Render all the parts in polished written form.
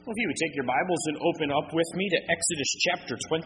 Well, if you would take your Bibles and open up with me to Exodus chapter 20.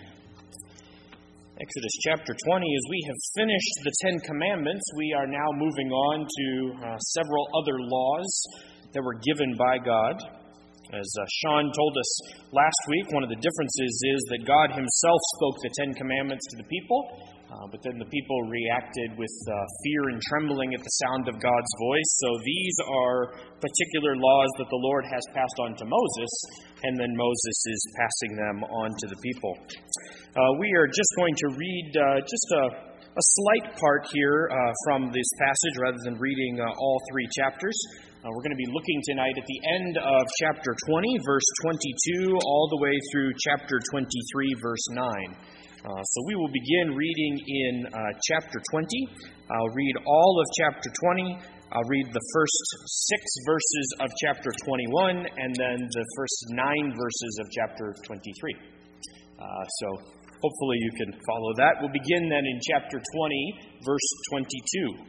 Exodus chapter 20, as we have finished the Ten Commandments, we are now moving on to several other laws that were given by God. As Sean told us last week, one of the differences is that God himself spoke the Ten Commandments to the people, but then the people reacted with fear and trembling at the sound of God's voice. So these are particular laws that the Lord has passed on to Moses, and then Moses is passing them on to the people. We are just going to read just a slight part here from this passage rather than reading all three chapters. We're going to be looking tonight at the end of chapter 20, verse 22, all the way through chapter 23, verse 9. So we will begin reading in chapter 20. I'll read all of chapter 20. I'll read the first 6 verses of chapter 21, and then the first 9 verses of chapter 23. So hopefully you can follow that. We'll begin then in chapter 20, verse 22.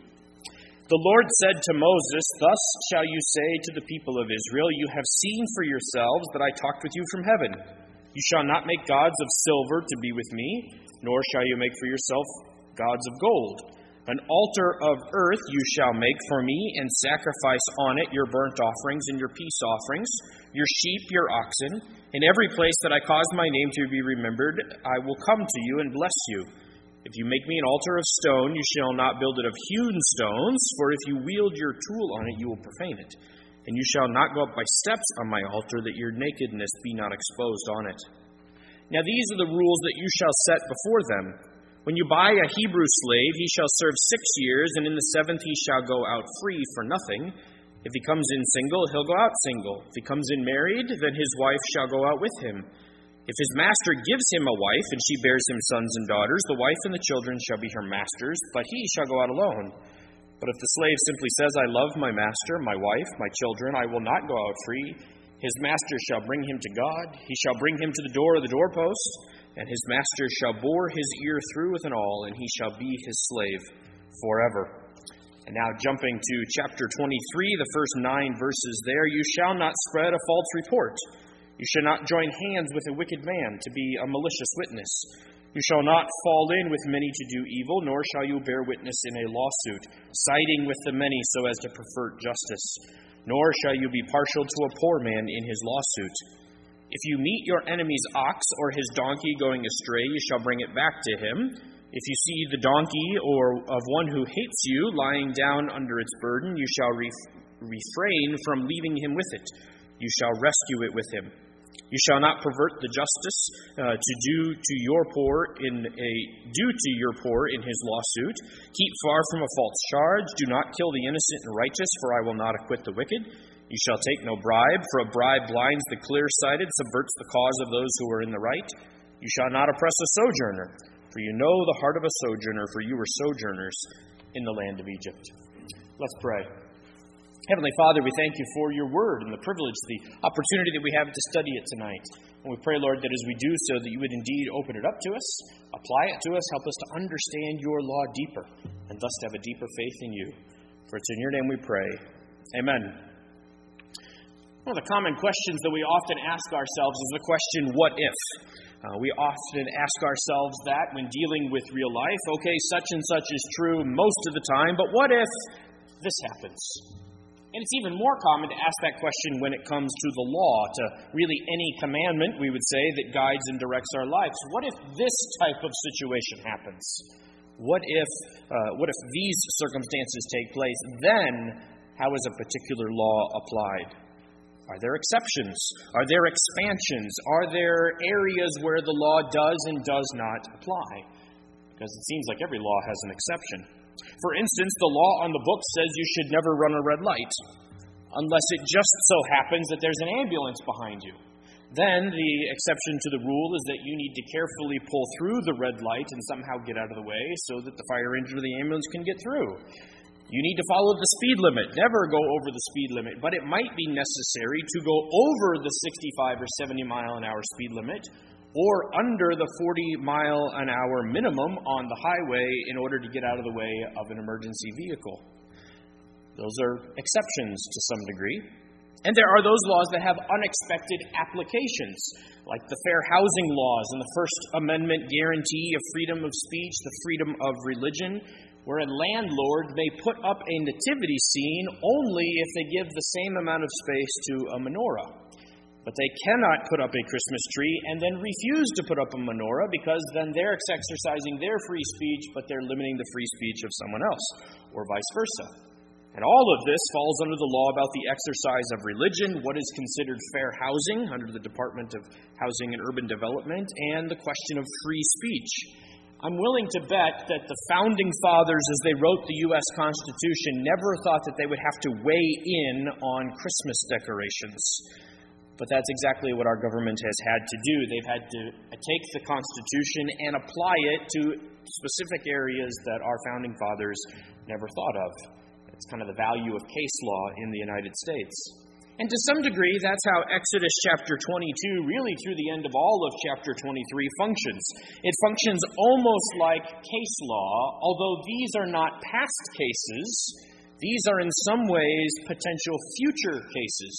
The Lord said to Moses, "Thus shall you say to the people of Israel, you have seen for yourselves that I talked with you from heaven. You shall not make gods of silver to be with me, nor shall you make for yourself gods of gold. An altar of earth you shall make for me, and sacrifice on it your burnt offerings and your peace offerings, your sheep, your oxen. In every place that I cause my name to be remembered, I will come to you and bless you. If you make me an altar of stone, you shall not build it of hewn stones, for if you wield your tool on it, you will profane it. And you shall not go up by steps on my altar, that your nakedness be not exposed on it. Now these are the rules that you shall set before them. When you buy a Hebrew slave, he shall serve 6 years, and in the 7th he shall go out free for nothing. If he comes in single, he'll go out single. If he comes in married, then his wife shall go out with him. If his master gives him a wife, and she bears him sons and daughters, the wife and the children shall be her master's, but he shall go out alone. But if the slave simply says, I love my master, my wife, my children, I will not go out free, his master shall bring him to God. He shall bring him to the door of the doorpost, and his master shall bore his ear through with an awl, and he shall be his slave forever." And now jumping to chapter 23, the first 9 verses there. You shall not spread a false report. You shall not join hands with a wicked man to be a malicious witness. You shall not fall in with many to do evil, nor shall you bear witness in a lawsuit, siding with the many so as to pervert justice. Nor shall you be partial to a poor man in his lawsuit. If you meet your enemy's ox or his donkey going astray, you shall bring it back to him. If you see the donkey or of one who hates you lying down under its burden, you shall refrain from leaving him with it. You shall rescue it with him. You shall not pervert the justice to do to your poor in his lawsuit. Keep far from a false charge. Do not kill the innocent and righteous, for I will not acquit the wicked. You shall take no bribe, for a bribe blinds the clear-sighted, subverts the cause of those who are in the right. You shall not oppress a sojourner, for you know the heart of a sojourner, for you were sojourners in the land of Egypt. Let's pray. Heavenly Father, we thank you for your word and the privilege, the opportunity that we have to study it tonight. And we pray, Lord, that as we do so, that you would indeed open it up to us, apply it to us, help us to understand your law deeper, and thus to have a deeper faith in you. For it's in your name we pray. Amen. One of the common questions that we often ask ourselves is the question, what if? We often ask ourselves that when dealing with real life. Okay, such and such is true most of the time, but what if this happens? And it's even more common to ask that question when it comes to the law, to really any commandment, we would say, that guides and directs our lives. What if this type of situation happens? What if these circumstances take place? Then, how is a particular law applied? Are there exceptions? Are there expansions? Are there areas where the law does and does not apply? Because it seems like every law has an exception. For instance, the law on the book says you should never run a red light, unless it just so happens that there's an ambulance behind you. Then the exception to the rule is that you need to carefully pull through the red light and somehow get out of the way so that the fire engine or the ambulance can get through. You need to follow the speed limit. Never go over the speed limit, but it might be necessary to go over the 65 or 70 mile an hour speed limit or under the 40-mile-an-hour minimum on the highway in order to get out of the way of an emergency vehicle. Those are exceptions to some degree. And there are those laws that have unexpected applications, like the fair housing laws and the First Amendment guarantee of freedom of speech, the freedom of religion, where a landlord may put up a nativity scene only if they give the same amount of space to a menorah. But they cannot put up a Christmas tree and then refuse to put up a menorah, because then they're exercising their free speech, but they're limiting the free speech of someone else, or vice versa. And all of this falls under the law about the exercise of religion, what is considered fair housing under the Department of Housing and Urban Development, and the question of free speech. I'm willing to bet that the Founding Fathers, as they wrote the U.S. Constitution, never thought that they would have to weigh in on Christmas decorations. But that's exactly what our government has had to do. They've had to take the Constitution and apply it to specific areas that our Founding Fathers never thought of. It's kind of the value of case law in the United States. And to some degree, that's how Exodus chapter 22, really through the end of all of chapter 23, functions. It functions almost like case law, although these are not past cases. These are in some ways potential future cases.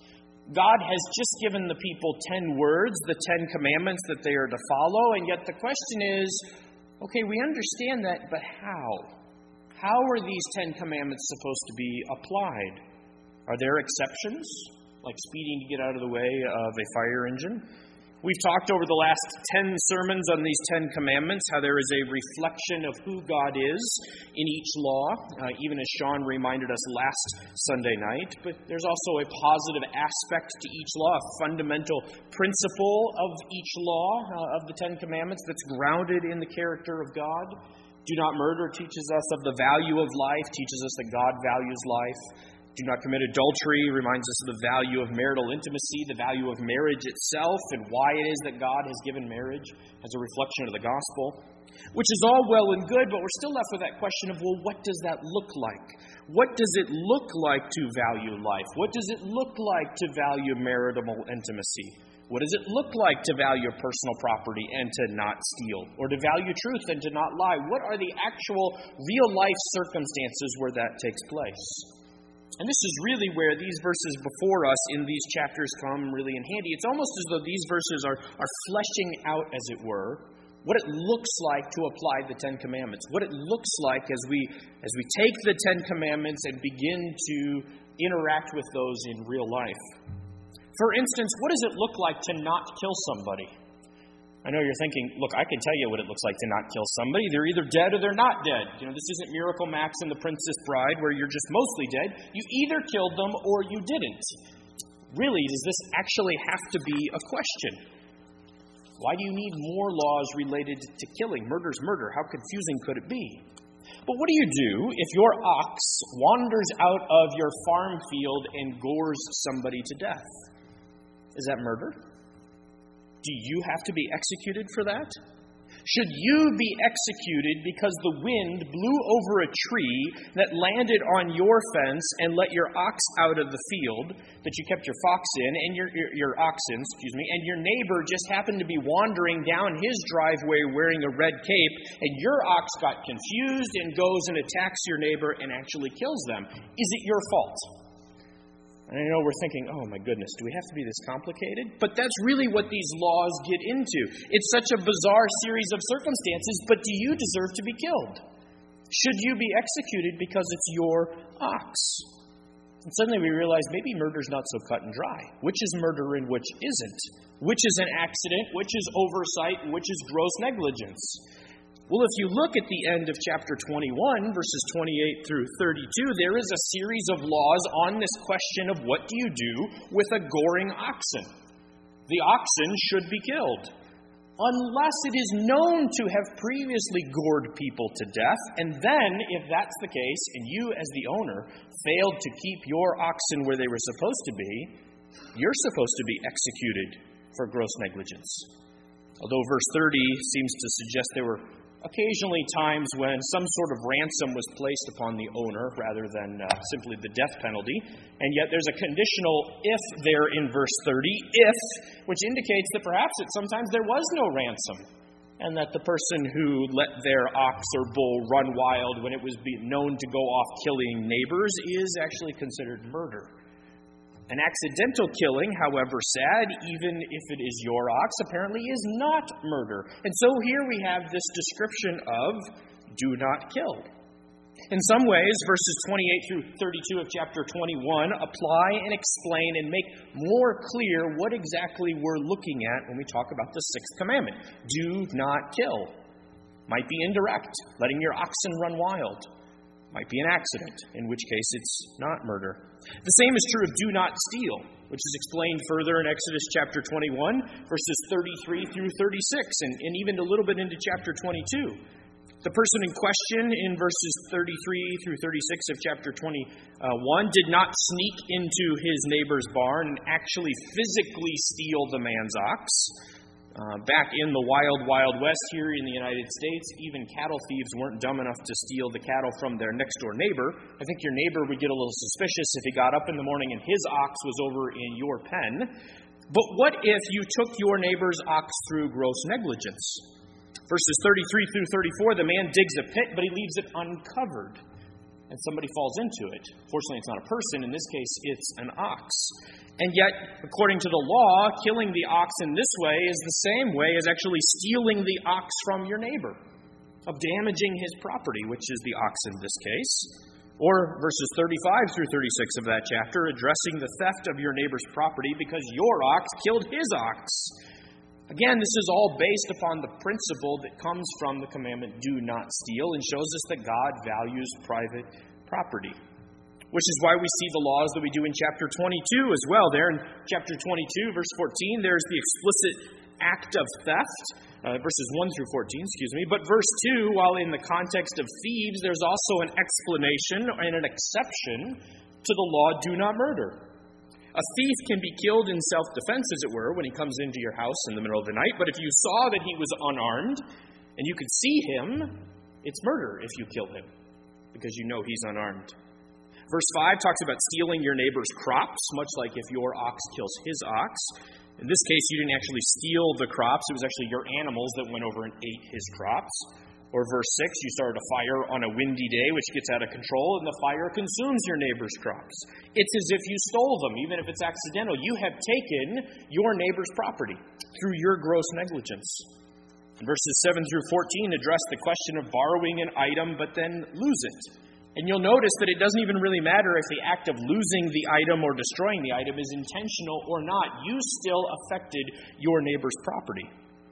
God has just given the people 10 words, the 10 commandments that they are to follow, and yet the question is, okay, we understand that, but how? How are these 10 commandments supposed to be applied? Are there exceptions, like speeding to get out of the way of a fire engine? We've talked over the last 10 sermons on these 10 commandments, how there is a reflection of who God is in each law, even as Sean reminded us last Sunday night. But there's also a positive aspect to each law, a fundamental principle of each law of the 10 commandments that's grounded in the character of God. Do not murder teaches us of the value of life, teaches us that God values life. Do not commit adultery reminds us of the value of marital intimacy, the value of marriage itself, and why it is that God has given marriage as a reflection of the gospel. Which is all well and good, but we're still left with that question of, well, what does that look like? What does it look like to value life? What does it look like to value marital intimacy? What does it look like to value personal property and to not steal? Or to value truth and to not lie? What are the actual real-life circumstances where that takes place? And this is really where these verses before us in these chapters come really in handy. It's almost as though these verses are fleshing out, as it were, what it looks like to apply the Ten Commandments. What it looks like as we take the Ten Commandments and begin to interact with those in real life. For instance, what does it look like to not kill somebody? I know you're thinking, look, I can tell you what it looks like to not kill somebody. They're either dead or they're not dead. This isn't Miracle Max and the Princess Bride where you're just mostly dead. You either killed them or you didn't. Really, does this actually have to be a question? Why do you need more laws related to killing? Murder's murder. How confusing could it be? But what do you do if your ox wanders out of your farm field and gores somebody to death? Is that murder? Do you have to be executed for that? Should you be executed because the wind blew over a tree that landed on your fence and let your ox out of the field that you kept your fox in, and your oxen, and your neighbor just happened to be wandering down his driveway wearing a red cape, and your ox got confused and goes and attacks your neighbor and actually kills them? Is it your fault? And I know we're thinking, oh my goodness, do we have to be this complicated? But that's really what these laws get into. It's such a bizarre series of circumstances, but do you deserve to be killed? Should you be executed because it's your ox? And suddenly we realize maybe murder's not so cut and dry. Which is murder and which isn't? Which is an accident? Which is oversight? Which is gross negligence? Well, if you look at the end of chapter 21, verses 28 through 32, there is a series of laws on this question of what do you do with a goring oxen. The oxen should be killed, unless it is known to have previously gored people to death. And then, if that's the case, and you as the owner failed to keep your oxen where they were supposed to be, you're supposed to be executed for gross negligence. Although verse 30 seems to suggest there were occasionally times when some sort of ransom was placed upon the owner rather than simply the death penalty. And yet there's a conditional if there in verse 30, if, which indicates that perhaps sometimes there was no ransom, and that the person who let their ox or bull run wild when it was known to go off killing neighbors is actually considered murder. An accidental killing, however sad, even if it is your ox, apparently is not murder. And so here we have this description of do not kill. In some ways, verses 28 through 32 of chapter 21 apply and explain and make more clear what exactly we're looking at when we talk about the sixth commandment. Do not kill. Might be indirect, letting your oxen run wild. Might be an accident, in which case it's not murder. The same is true of do not steal, which is explained further in Exodus chapter 21, verses 33 through 36, and even a little bit into chapter 22. The person in question in verses 33 through 36 of chapter 21 did not sneak into his neighbor's barn and actually physically steal the man's ox. Back in the wild, wild west here in the United States, even cattle thieves weren't dumb enough to steal the cattle from their next-door neighbor. I think your neighbor would get a little suspicious if he got up in the morning and his ox was over in your pen. But what if you took your neighbor's ox through gross negligence? Verses 33 through 34, the man digs a pit, but he leaves it uncovered, and somebody falls into it. Fortunately, it's not a person. In this case, it's an ox. And yet, according to the law, killing the ox in this way is the same way as actually stealing the ox from your neighbor, of damaging his property, which is the ox in this case. Or verses 35 through 36 of that chapter, addressing the theft of your neighbor's property because your ox killed his ox. Again, this is all based upon the principle that comes from the commandment, do not steal, and shows us that God values private property. Which is why we see the laws that we do in chapter 22 as well. There in chapter 22, verse 14, there's the explicit act of theft, verses 1 through 14, But verse 2, while in the context of thieves, there's also an explanation and an exception to the law, do not murder. A thief can be killed in self-defense, as it were, when he comes into your house in the middle of the night. But if you saw that he was unarmed and you could see him, it's murder if you kill him because you know he's unarmed. Verse 5 talks about stealing your neighbor's crops, much like if your ox kills his ox. In this case, you didn't actually steal the crops. It was actually your animals that went over and ate his crops. Or verse 6, you started a fire on a windy day, which gets out of control, and the fire consumes your neighbor's crops. It's as if you stole them, even if it's accidental. You have taken your neighbor's property through your gross negligence. Verses 7 through 14 address the question of borrowing an item but then lose it. And you'll notice that it doesn't even really matter if the act of losing the item or destroying the item is intentional or not. You still affected your neighbor's property.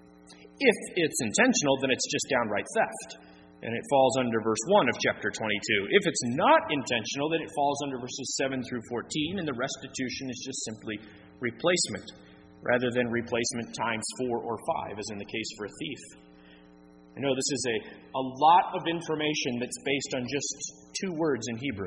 If it's intentional, then it's just downright theft, and it falls under verse 1 of chapter 22. If it's not intentional, then it falls under verses 7 through 14, and the restitution is just simply replacement, rather than replacement times 4 or 5, as in the case for a thief. I know this is a lot of information that's based on just 2 words in Hebrew.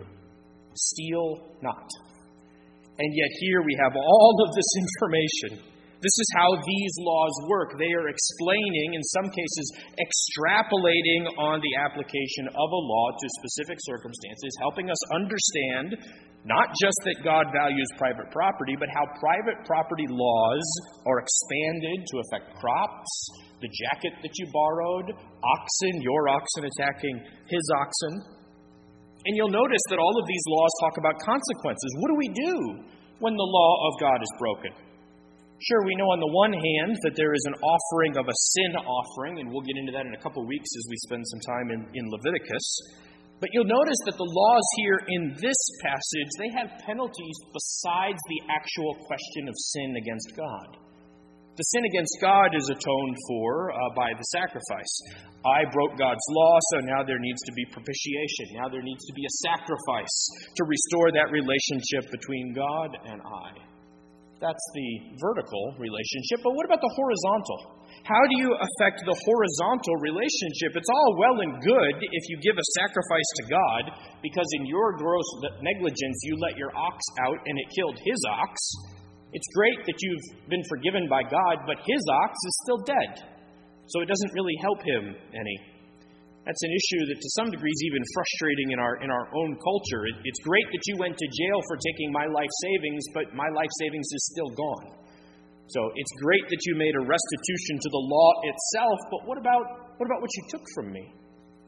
Steal not. And yet here we have all of this information. This is how these laws work. They are explaining, in some cases, extrapolating on the application of a law to specific circumstances, helping us understand not just that God values private property, but how private property laws are expanded to affect crops, the jacket that you borrowed, oxen, your oxen attacking his oxen. And you'll notice that all of these laws talk about consequences. What do we do when the law of God is broken? Sure, we know on the one hand that there is an offering of a sin offering, and we'll get into that in a couple of weeks as we spend some time in Leviticus. But you'll notice that the laws here in this passage, they have penalties besides the actual question of sin against God. The sin against God is atoned for by the sacrifice. I broke God's law, so now there needs to be propitiation. Now there needs to be a sacrifice to restore that relationship between God and I. That's the vertical relationship. But what about the horizontal? How do you affect the horizontal relationship? It's all well and good if you give a sacrifice to God because in your gross negligence you let your ox out and it killed his ox. It's great that you've been forgiven by God, but his ox is still dead. So it doesn't really help him any. That's an issue that to some degree is even frustrating in our own culture. It's great that you went to jail for taking my life savings, but my life savings is still gone. So it's great that you made a restitution to the law itself, but what about what you took from me?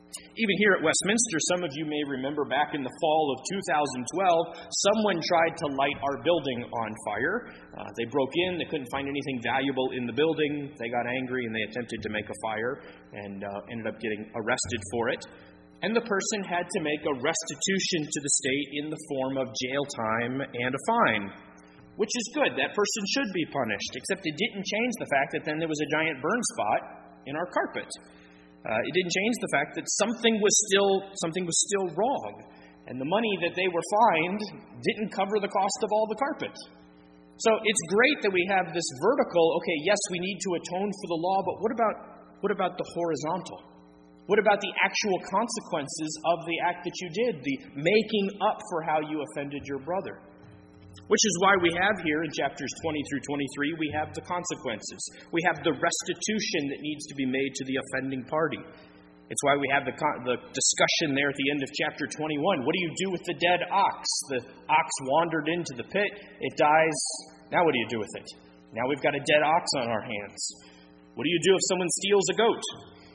Even here at Westminster, some of you may remember back in the fall of 2012, someone tried to light our building on fire. They broke in, they couldn't find anything valuable in the building. They got angry and they attempted to make a fire and ended up getting arrested for it. And the person had to make a restitution to the state in the form of jail time and a fine, which is good. That person should be punished, except it didn't change the fact that then there was a giant burn spot in our carpet. It didn't change the fact that something was still wrong, and the money that they were fined didn't cover the cost of all the carpet. So it's great that we have this vertical. Okay, yes, we need to atone for the law, but what about the horizontal? What about the actual consequences of the act that you did, the making up for how you offended your brother? Which is why we have here in chapters 20 through 23, we have the consequences. We have the restitution that needs to be made to the offending party. It's why we have the discussion there at the end of chapter 21. What do you do with the dead ox? The ox wandered into the pit. It dies. Now what do you do with it? Now we've got a dead ox on our hands. What do you do if someone steals a goat?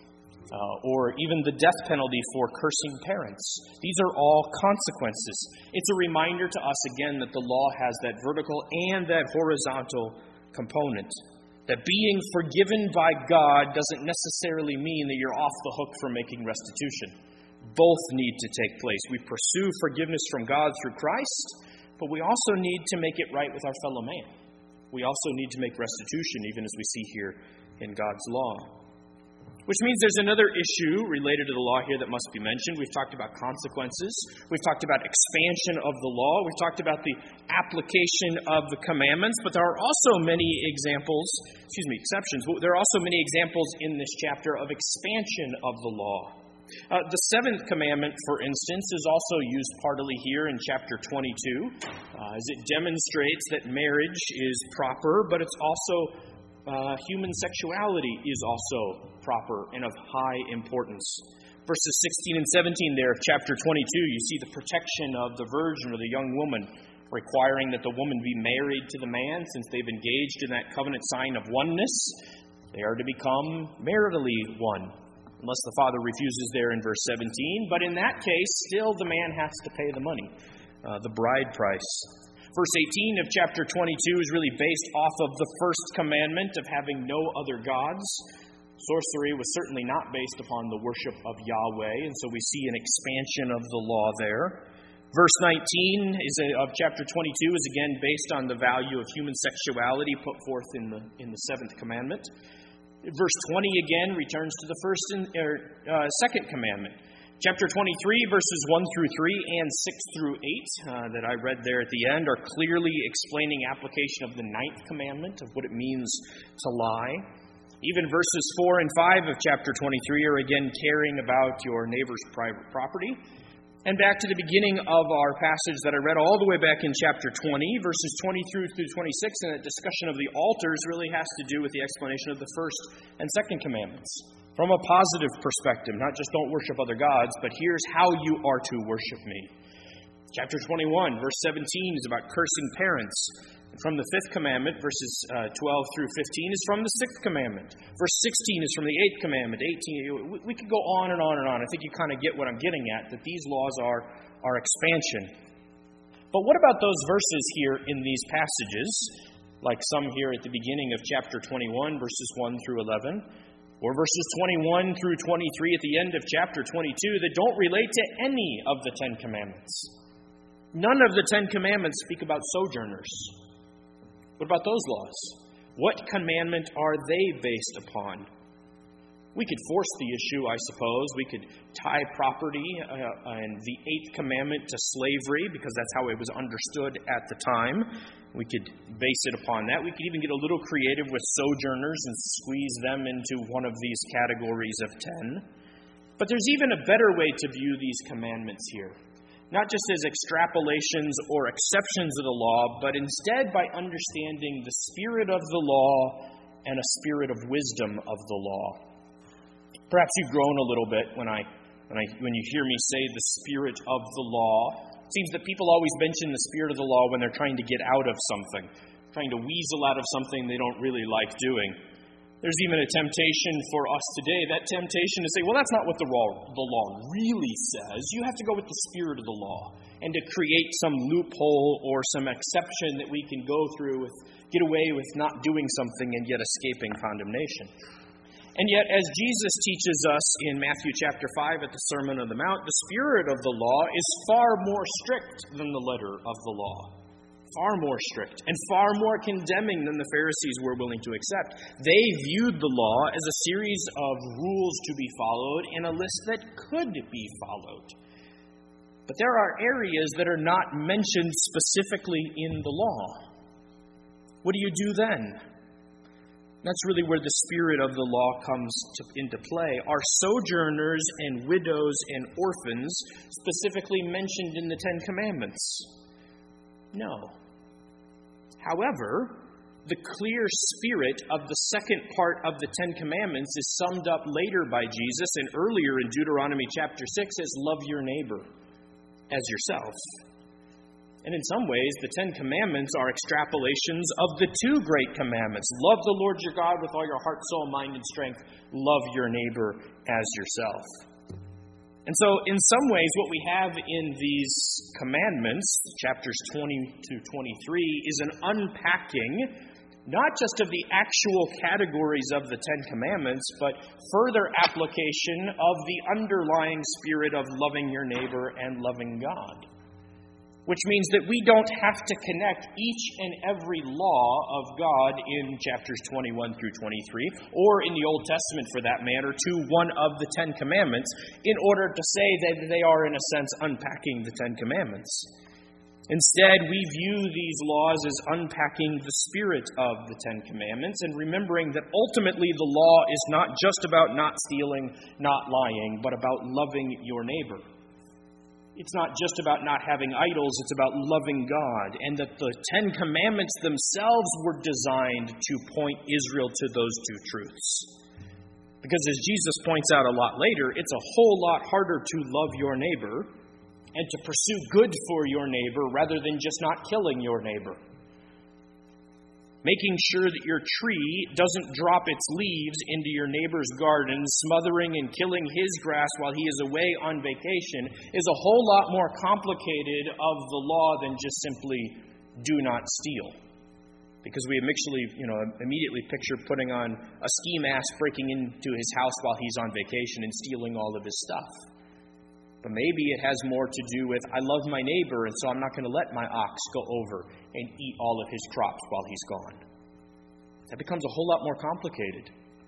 Or even the death penalty for cursing parents. These are all consequences. It's a reminder to us again that the law has that vertical and that horizontal component. That being forgiven by God doesn't necessarily mean that you're off the hook for making restitution. Both need to take place. We pursue forgiveness from God through Christ, but we also need to make it right with our fellow man. We also need to make restitution, even as we see here in God's law. Which means there's another issue related to the law here that must be mentioned. We've talked about consequences. We've talked about expansion of the law. We've talked about the application of the commandments. But there are also many exceptions. But there are also many examples in this chapter of expansion of the law. The seventh commandment, for instance, is also used partly here in chapter 22, as it demonstrates that marriage is proper, but it's also human sexuality is also proper and of high importance. Verses 16 and 17 there of chapter 22, you see the protection of the virgin or the young woman, requiring that the woman be married to the man since they've engaged in that covenant sign of oneness. They are to become maritally one, unless the father refuses there in verse 17. But in that case, still the man has to pay the money, the bride price. Verse 18 of chapter 22 is really based off of the first commandment of having no other gods. Sorcery was certainly not based upon the worship of Yahweh, and so we see an expansion of the law there. Verse 19 of chapter 22 is again based on the value of human sexuality put forth in the seventh commandment. Verse 20 again returns to the second commandment. Chapter 23, verses 1 through 3 and 6 through 8 that I read there at the end are clearly explaining application of the ninth commandment, of what it means to lie. Even verses 4 and 5 of chapter 23 are again caring about your neighbor's private property. And back to the beginning of our passage that I read all the way back in chapter 20, verses 23 through 26, and that discussion of the altars really has to do with the explanation of the first and second commandments. From a positive perspective, not just don't worship other gods, but here's how you are to worship me. Chapter 21, verse 17 is about cursing parents. And from the fifth commandment, verses 12 through 15 is from the sixth commandment. Verse 16 is from the eighth commandment. 18, we could go on and on and on. I think you kind of get what I'm getting at, that these laws are expansion. But what about those verses here in these passages, like some here at the beginning of chapter 21, verses 1 through 11, or verses 21 through 23 at the end of chapter 22 that don't relate to any of the Ten Commandments? None of the Ten Commandments speak about sojourners. What about those laws? What commandment are they based upon? We could force the issue, I suppose. We could tie property and the eighth commandment to slavery, because that's how it was understood at the time. We could base it upon that. We could even get a little creative with sojourners and squeeze them into one of these categories of 10. But there's even a better way to view these commandments here. Not just as extrapolations or exceptions of the law, but instead by understanding the spirit of the law and a spirit of wisdom of the law. Perhaps you've grown a little bit when you hear me say the spirit of the law. It seems that people always mention the spirit of the law when they're trying to get out of something, trying to weasel out of something they don't really like doing. There's even a temptation for us today, that temptation to say, well, that's not what the law really says. You have to go with the spirit of the law, and to create some loophole or some exception that we can go through with, get away with not doing something and yet escaping condemnation. And yet, as Jesus teaches us in Matthew chapter 5 at the Sermon on the Mount, the spirit of the law is far more strict than the letter of the law. Far more strict and far more condemning than the Pharisees were willing to accept. They viewed the law as a series of rules to be followed in a list that could be followed. But there are areas that are not mentioned specifically in the law. What do you do then? That's really where the spirit of the law comes into play. Are sojourners and widows and orphans specifically mentioned in the Ten Commandments? No. However, the clear spirit of the second part of the Ten Commandments is summed up later by Jesus and earlier in Deuteronomy chapter 6 as love your neighbor as yourself. And in some ways, the Ten Commandments are extrapolations of the two great commandments. Love the Lord your God with all your heart, soul, mind, and strength. Love your neighbor as yourself. And so, in some ways, what we have in these commandments, chapters 20 to 23, is an unpacking, not just of the actual categories of the Ten Commandments, but further application of the underlying spirit of loving your neighbor and loving God. Which means that we don't have to connect each and every law of God in chapters 21 through 23, or in the Old Testament for that matter, to one of the Ten Commandments, in order to say that they are, in a sense, unpacking the Ten Commandments. Instead, we view these laws as unpacking the spirit of the Ten Commandments and remembering that ultimately the law is not just about not stealing, not lying, but about loving your neighbor. It's not just about not having idols, it's about loving God, and that the Ten Commandments themselves were designed to point Israel to those two truths. Because as Jesus points out a lot later, it's a whole lot harder to love your neighbor and to pursue good for your neighbor rather than just not killing your neighbor. Making sure that your tree doesn't drop its leaves into your neighbor's garden, smothering and killing his grass while he is away on vacation, is a whole lot more complicated of the law than just simply do not steal. Because we immediately picture putting on a ski mask, breaking into his house while he's on vacation and stealing all of his stuff. But maybe it has more to do with, I love my neighbor, and so I'm not going to let my ox go over and eat all of his crops while he's gone. That becomes a whole lot more complicated.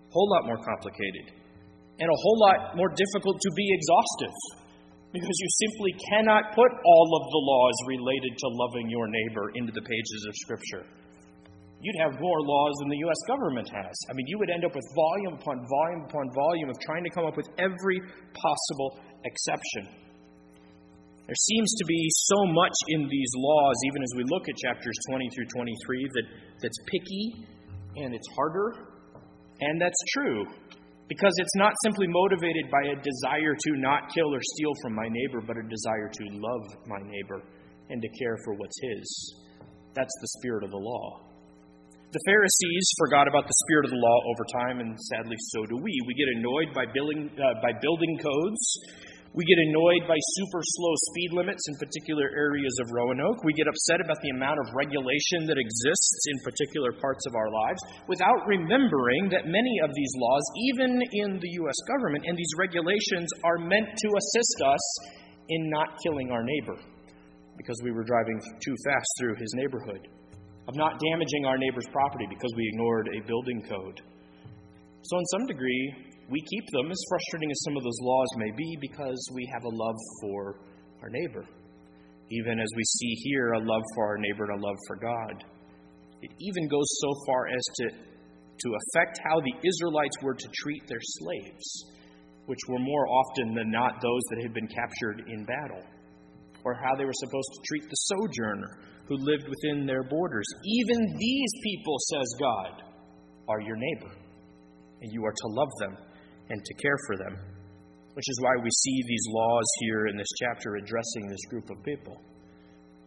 And a whole lot more difficult to be exhaustive. Because you simply cannot put all of the laws related to loving your neighbor into the pages of Scripture. You'd have more laws than the U.S. government has. I mean, you would end up with volume upon volume upon volume of trying to come up with every possible exception. There seems to be so much in these laws, even as we look at chapters 20 through 23, that's picky and it's harder. And that's true, because it's not simply motivated by a desire to not kill or steal from my neighbor, but a desire to love my neighbor and to care for what's his. That's the spirit of the law. The Pharisees forgot about the spirit of the law over time, and sadly so do we. We get annoyed by building codes. We get annoyed by super slow speed limits in particular areas of Roanoke. We get upset about the amount of regulation that exists in particular parts of our lives without remembering that many of these laws, even in the U.S. government, and these regulations are meant to assist us in not killing our neighbor because we were driving too fast through his neighborhood, of not damaging our neighbor's property because we ignored a building code. So in some degree, we keep them, as frustrating as some of those laws may be, because we have a love for our neighbor. Even as we see here, a love for our neighbor and a love for God. It even goes so far as to affect how the Israelites were to treat their slaves, which were more often than not those that had been captured in battle, or how they were supposed to treat the sojourner who lived within their borders. Even these people, says God, are your neighbor, and you are to love them and to care for them, which is why we see these laws here in this chapter addressing this group of people.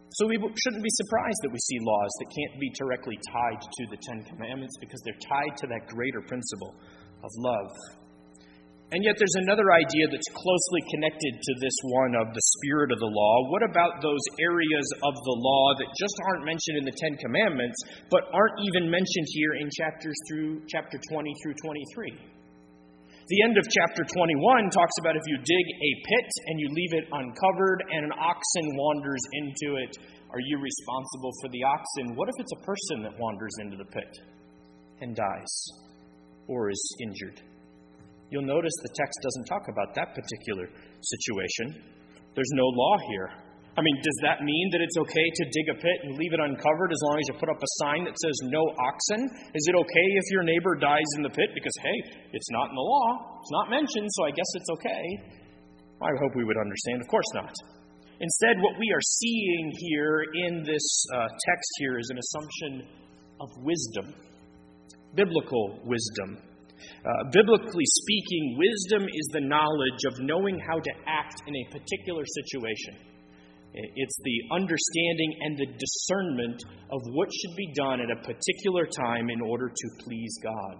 So we shouldn't be surprised that we see laws that can't be directly tied to the Ten Commandments because they're tied to that greater principle of love. And yet there's another idea that's closely connected to this one of the spirit of the law. What about those areas of the law that just aren't mentioned in the Ten Commandments, but aren't even mentioned here in chapter 20 through 23? The end of chapter 21 talks about if you dig a pit and you leave it uncovered and an oxen wanders into it, are you responsible for the oxen? What if it's a person that wanders into the pit and dies or is injured? You'll notice the text doesn't talk about that particular situation. There's no law here. I mean, does that mean that it's okay to dig a pit and leave it uncovered as long as you put up a sign that says no oxen? Is it okay if your neighbor dies in the pit because, hey, it's not in the law, it's not mentioned, so I guess it's okay? I hope we would understand. Of course not. Instead, what we are seeing here in this text here is an assumption of wisdom, biblical wisdom. Biblically speaking, wisdom is the knowledge of knowing how to act in a particular situation. It's the understanding and the discernment of what should be done at a particular time in order to please God.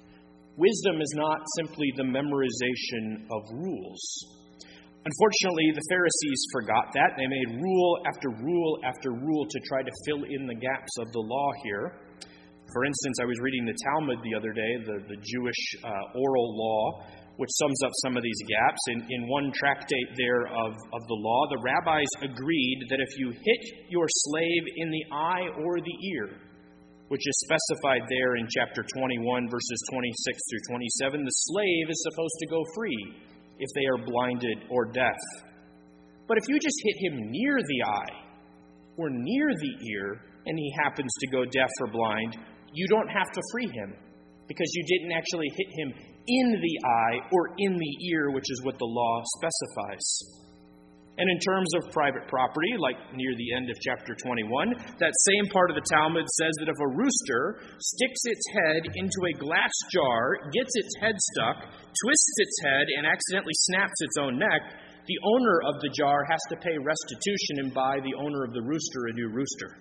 Wisdom is not simply the memorization of rules. Unfortunately, the Pharisees forgot that. They made rule after rule after rule to try to fill in the gaps of the law here. For instance, I was reading the Talmud the other day, the Jewish oral law, which sums up some of these gaps. In one tractate there of the law, the rabbis agreed that if you hit your slave in the eye or the ear, which is specified there in chapter 21, verses 26 through 27, the slave is supposed to go free if they are blinded or deaf. But if you just hit him near the eye or near the ear, and he happens to go deaf or blind, you don't have to free him because you didn't actually hit him in the eye or in the ear, which is what the law specifies. And in terms of private property, like near the end of chapter 21, that same part of the Talmud says that if a rooster sticks its head into a glass jar, gets its head stuck, twists its head, and accidentally snaps its own neck, the owner of the jar has to pay restitution and buy the owner of the rooster a new rooster.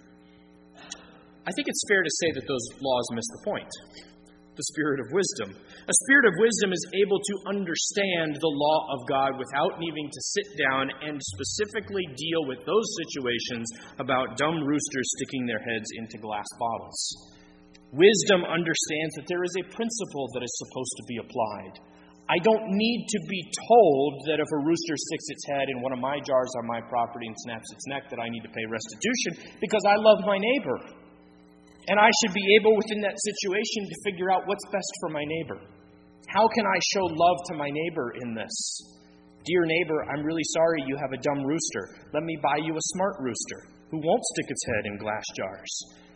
I think it's fair to say that those laws miss the point. The spirit of wisdom. A spirit of wisdom is able to understand the law of God without needing to sit down and specifically deal with those situations about dumb roosters sticking their heads into glass bottles. Wisdom understands that there is a principle that is supposed to be applied. I don't need to be told that if a rooster sticks its head in one of my jars on my property and snaps its neck that I need to pay restitution because I love my neighbor. And I should be able, within that situation, to figure out what's best for my neighbor. How can I show love to my neighbor in this? Dear neighbor, I'm really sorry you have a dumb rooster. Let me buy you a smart rooster who won't stick its head in glass jars.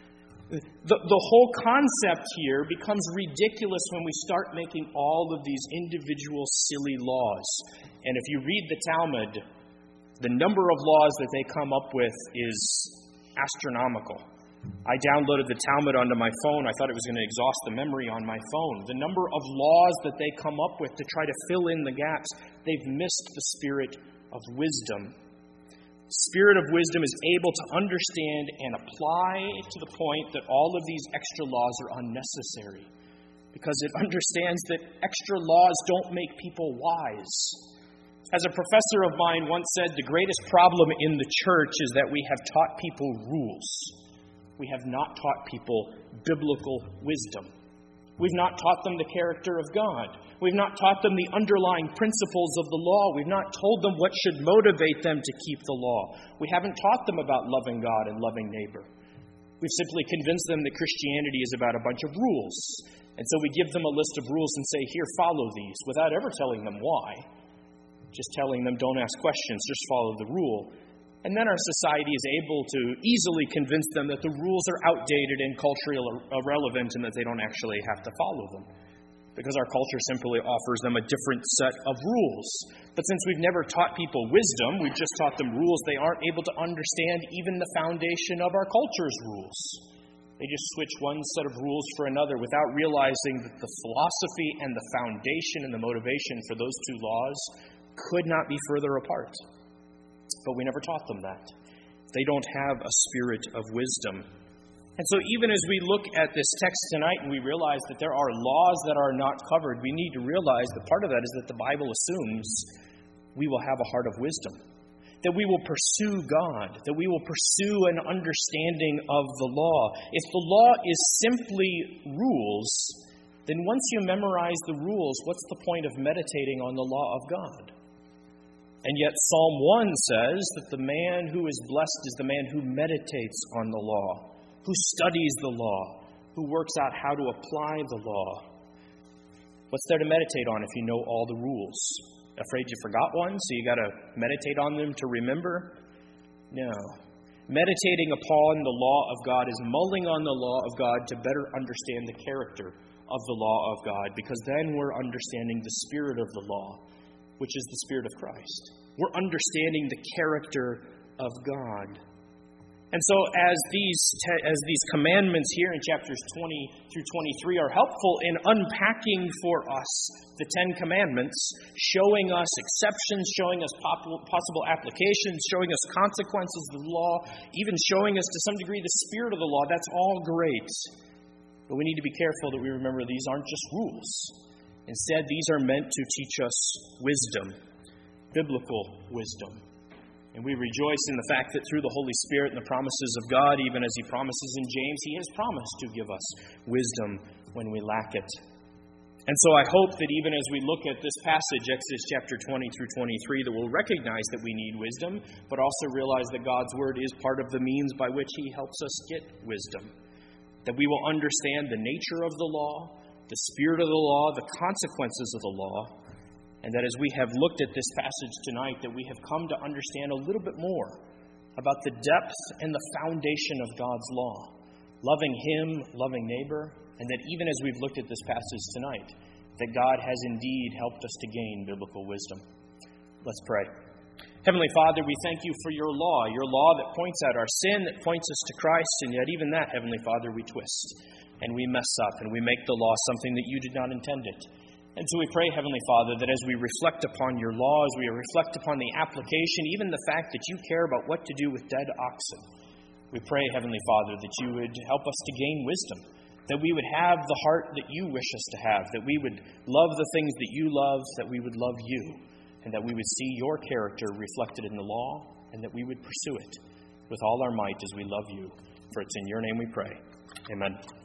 The whole concept here becomes ridiculous when we start making all of these individual silly laws. And if you read the Talmud, the number of laws that they come up with is astronomical. I downloaded the Talmud onto my phone. I thought it was going to exhaust the memory on my phone. The number of laws that they come up with to try to fill in the gaps, they've missed the spirit of wisdom. Spirit of wisdom is able to understand and apply to the point that all of these extra laws are unnecessary because it understands that extra laws don't make people wise. As a professor of mine once said, the greatest problem in the church is that we have taught people rules. We have not taught people biblical wisdom. We've not taught them the character of God. We've not taught them the underlying principles of the law. We've not told them what should motivate them to keep the law. We haven't taught them about loving God and loving neighbor. We've simply convinced them that Christianity is about a bunch of rules. And so we give them a list of rules and say, here, follow these, without ever telling them why. Just telling them, don't ask questions, just follow the rule. And then our society is able to easily convince them that the rules are outdated and culturally irrelevant and that they don't actually have to follow them. Because our culture simply offers them a different set of rules. But since we've never taught people wisdom, we've just taught them rules, they aren't able to understand even the foundation of our culture's rules. They just switch one set of rules for another without realizing that the philosophy and the foundation and the motivation for those two laws could not be further apart. But we never taught them that. They don't have a spirit of wisdom. And so even as we look at this text tonight and we realize that there are laws that are not covered, we need to realize that part of that is that the Bible assumes we will have a heart of wisdom, that we will pursue God, that we will pursue an understanding of the law. If the law is simply rules, then once you memorize the rules, what's the point of meditating on the law of God? And yet Psalm 1 says that the man who is blessed is the man who meditates on the law, who studies the law, who works out how to apply the law. What's there to meditate on if you know all the rules? Afraid you forgot one, so you got to meditate on them to remember? No. Meditating upon the law of God is mulling on the law of God to better understand the character of the law of God, because then we're understanding the spirit of the law, which is the Spirit of Christ. We're understanding the character of God. And so as these commandments here in chapters 20 through 23 are helpful in unpacking for us the Ten Commandments, showing us exceptions, showing us possible applications, showing us consequences of the law, even showing us to some degree the spirit of the law, that's all great. But we need to be careful that we remember these aren't just rules. Instead, these are meant to teach us wisdom, biblical wisdom. And we rejoice in the fact that through the Holy Spirit and the promises of God, even as He promises in James, He has promised to give us wisdom when we lack it. And so I hope that even as we look at this passage, Exodus chapter 20 through 23, that we'll recognize that we need wisdom, but also realize that God's Word is part of the means by which He helps us get wisdom. That we will understand the nature of the law, the spirit of the law, the consequences of the law, and that as we have looked at this passage tonight, that we have come to understand a little bit more about the depth and the foundation of God's law, loving Him, loving neighbor, and that even as we've looked at this passage tonight, that God has indeed helped us to gain biblical wisdom. Let's pray. Heavenly Father, we thank You for Your law that points out our sin, that points us to Christ, and yet even that, Heavenly Father, we twist, and we mess up, and we make the law something that You did not intend it. And so we pray, Heavenly Father, that as we reflect upon Your law, as we reflect upon the application, even the fact that You care about what to do with dead oxen, we pray, Heavenly Father, that You would help us to gain wisdom, that we would have the heart that You wish us to have, that we would love the things that You love, that we would love You, and that we would see Your character reflected in the law, and that we would pursue it with all our might as we love You. For it's in Your name we pray. Amen.